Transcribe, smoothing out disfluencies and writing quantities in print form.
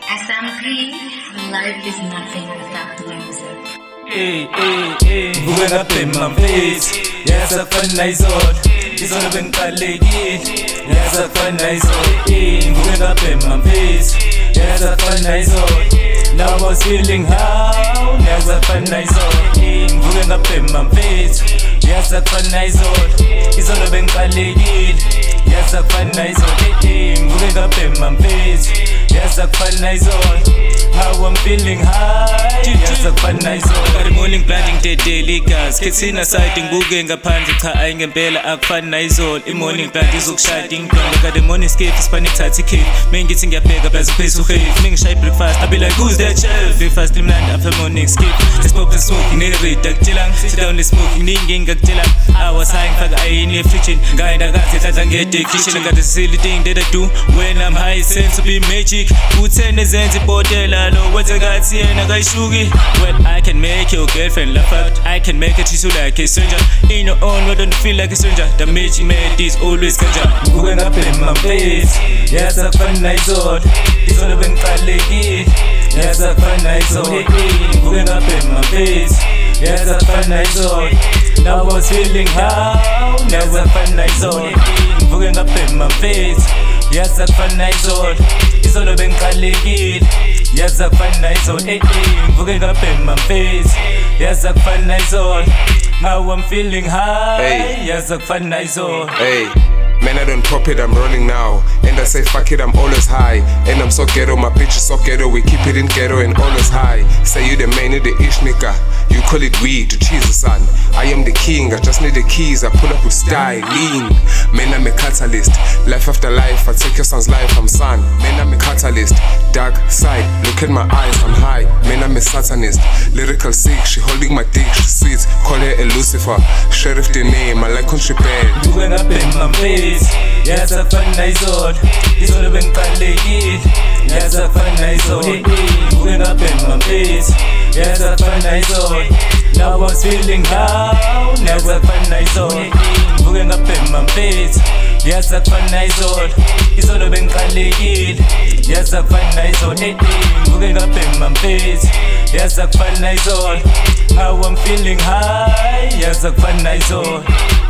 SMP, life is nothing without music. Vuke ngabhema mfethu yasafana izolo izolo bengiqalekile yasafana izolo vuke ngabhema mfethu yasafana izolo now I was feeling how yasafana izolo vuke ngabhema mfethu yasafana izolo bengiqalekile yasafana izolo vuke ngabhema mfethu yasafana izolo how I'm feeling high yasafana izolo morning planning daily gas kithina side ngibuke ngaphandle cha ayingempela akufani nayizolo imorning plan izokushada ingqondo kade morning skip isipani thatha ikhefu mengithi ngiyabheka bese phezulu uhefu mengishaye breakfast I be like who's that chef breakfast imnandi after morning skip let's pop and smoke nerida kutshelanga sit down let's smoke ninginga kutshelanga I was high ngifaka ayini efridge ngayenda kahle hlanza ngede kitchen got the silly thing that I do when I'm high sense to be magic uthene ezenza ibotela lo wenze ngathi yena kayishuki when I can make your girlfriend laugh out I can make her treat you like a stranger in your own world don't feel like a stranger the match you made is always kanja vuke ngabhema mfethu yasafana izolo izolo bengiqalekile yasafana izolo vuke ngabhema mfethu yasafana izolo now I was feeling how yasafana izolo vuke ngabhema mfethu yasafana izolo bengiqalekile yasafana izolo vuke ngabhema mfethu yasafana izolo now I'm feeling high yasafana izolo Man, I don't pop it, I'm rolling now. And I say fuck it, I'm always high. And I'm so ghetto, my bitch is so ghetto. We keep it in ghetto and always high. Say you the man, you the ish nigga. You call it weed to cheese the sun. I am the king, I just need the keys. I pull up with style, lean. Man, I'm a catalyst. Life after life, I take your son's life, I'm son. Man, I'm a catalyst. Dark side, look at my eyes, I'm high. Man, I'm a satanist. Lyrical sick, she holding my dick, she sweet. Call her a Lucifer. Sheriff the name, I like country band. Yasafana izolo bengiqalekile yasafana izolo vuke ngabhema mfethu yasafana izolo now I was feeling how yasafana izolo vuke ngabhema mfethu yasafana izolo bengiqalekile yasafana izolo vuke ngabhema mfethu yasafana izolo how I'm feeling high yasafana izolo